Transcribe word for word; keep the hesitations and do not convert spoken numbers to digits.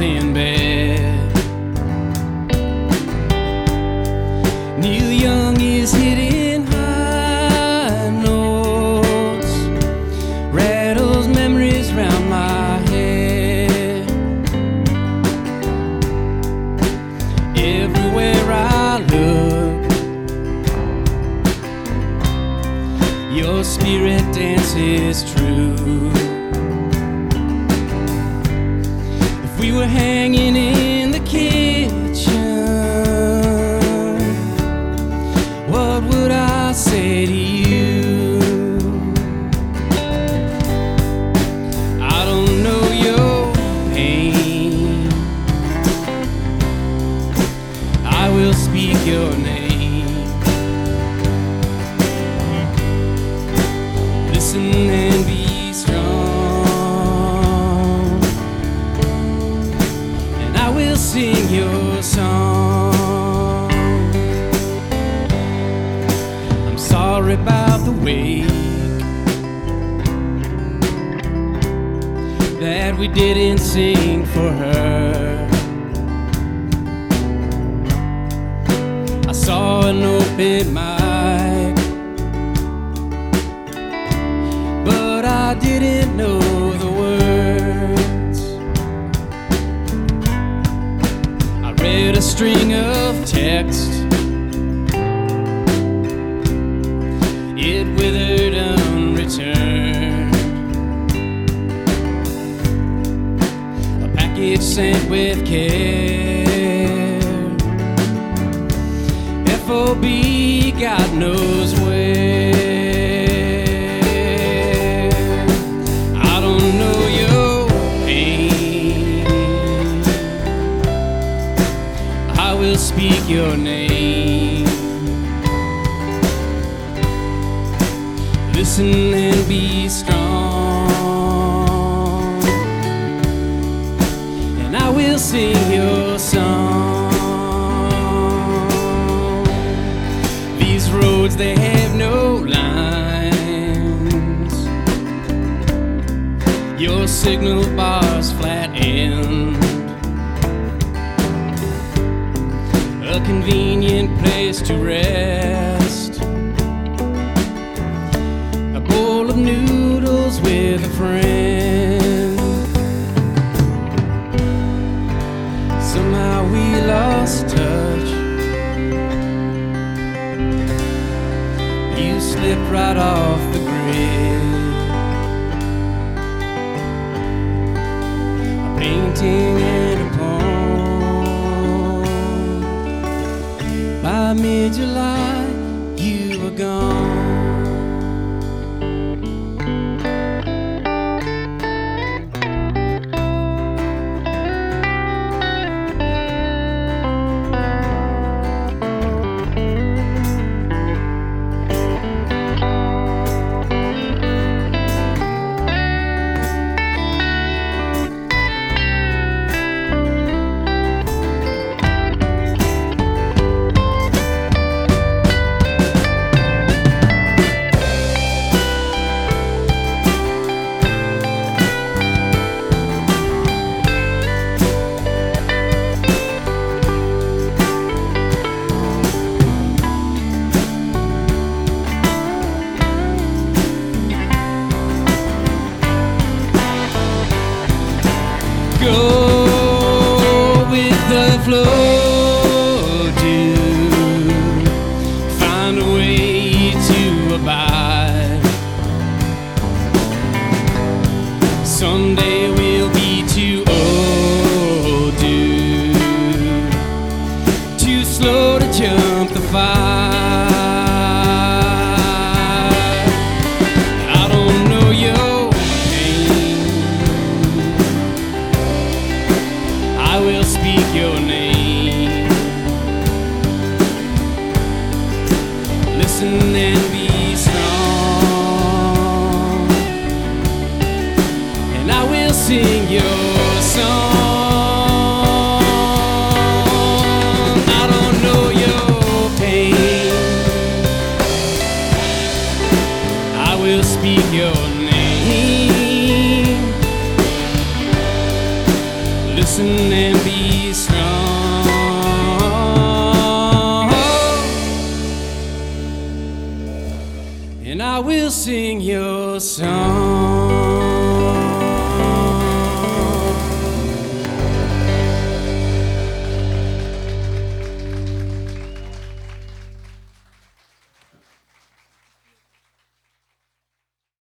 in bed. Neil Young is hitting high notes, rattles memories round my head. Everywhere I look, your spirit dances true. If we were hanging in the kitchen, what would I say to you? I don't know your pain, I will speak your name. Listen and be strong, and I will sing your song. I'm sorry about the way that we didn't sing for her. I saw an open mic, but I didn't know the words. I read a string of text, it withered unreturned. A package sent with care, F O B God knows where. I don't know your pain, I will speak your name. Listen and be strong, and I will sing your song. These roads, they have no lines, your signal bar's flat end, a convenient place to rest, a bowl of noodles with a friend. Somehow we lost touch, you slipped right off the grid. A painting and a poem, by mid-July you were gone. Go with the flow to find a way to abide. Someday we'll be too old, dude, too slow to jump the fire. I don't know your I will speak your name. Listen and be strong, and I will sing your song. I don't know your pain, I will speak your name. listen and be strong. And I will sing your song.